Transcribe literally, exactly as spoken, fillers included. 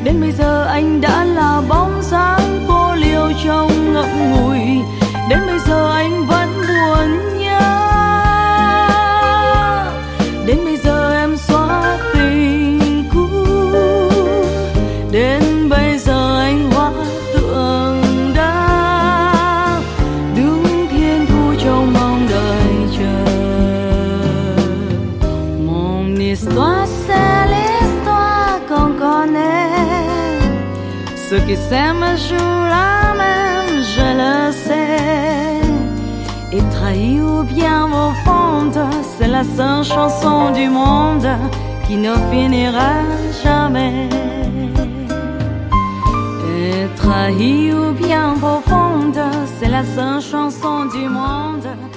Đến bây giờ anh đã là bóng dáng cô liêu trong ngậm ngùi. Đến bây giờ anh vẫn buồn nhớ. Đến bây giờ em xóa tình cũ. Đến bây giờ anh hóa tượng đá, đứng thiên thu trong mong đợi chờ. Mon histoire c'est l'histoire qu'on connaît. Ceux qui s'aiment jouent la même, je le sais. Et trahi ou bien morfonde, c'est la seule chanson du monde qui ne finira jamais. Et trahi ou bien profonde, c'est la seule chanson du monde